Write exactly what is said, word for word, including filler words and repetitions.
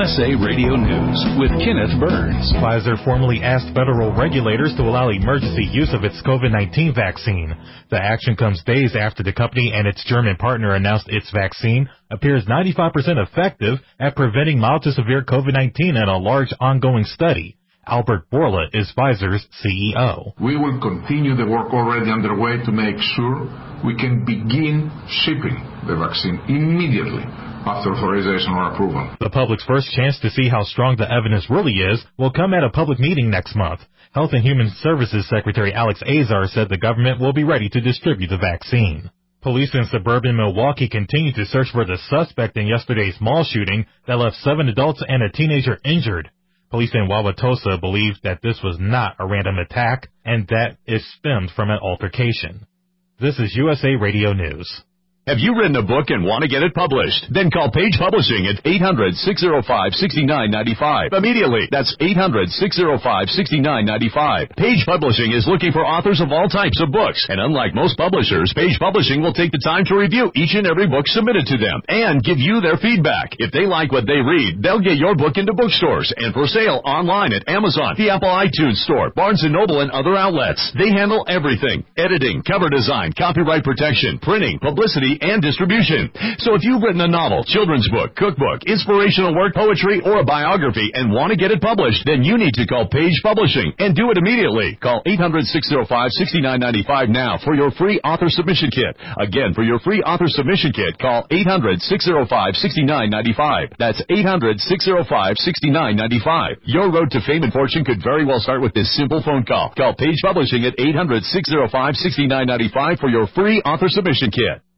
S A Radio News with Kenneth Burns. Pfizer formally asked federal regulators to allow emergency use of its COVID nineteen vaccine. The action comes days after the company and its German partner announced its vaccine appears ninety-five percent effective at preventing mild to severe COVID nineteen in a large ongoing study. Albert Bourla is Pfizer's C E O. We will continue the work already underway to make sure we can begin shipping the vaccine immediately after authorization or approval. The public's first chance to see how strong the evidence really is will come at a public meeting next month. Health and Human Services Secretary Alex Azar said the government will be ready to distribute the vaccine. Police in suburban Milwaukee continue to search for the suspect in yesterday's mall shooting that left seven adults and a teenager injured. Police in Wauwatosa believe that this was not a random attack and that it stemmed from an altercation. This is U S A Radio News. Have you written a book and want to get it published? Then call Page Publishing at eight hundred, six oh five, six nine nine five. Immediately. That's eight hundred, six oh five, six nine nine five. Page Publishing is looking for authors of all types of books. And unlike most publishers, Page Publishing will take the time to review each and every book submitted to them and give you their feedback. If they like what they read, they'll get your book into bookstores and for sale online at Amazon, the Apple iTunes Store, Barnes and Noble, and other outlets. They handle everything: editing, cover design, copyright protection, printing, publicity, and distribution. So if you've written a novel, children's book, cookbook, inspirational work, poetry, or a biography and want to get it published, then you need to call Page Publishing and do it immediately. Call eight hundred, six oh five, six nine nine five now for your free author submission kit. Again, for your free author submission kit, call eight hundred, six oh five, six nine nine five. That's eight hundred, six oh five, six nine nine five. Your road to fame and fortune could very well start with this simple phone call. Call Page Publishing at eight hundred, six oh five, six nine nine five for your free author submission kit.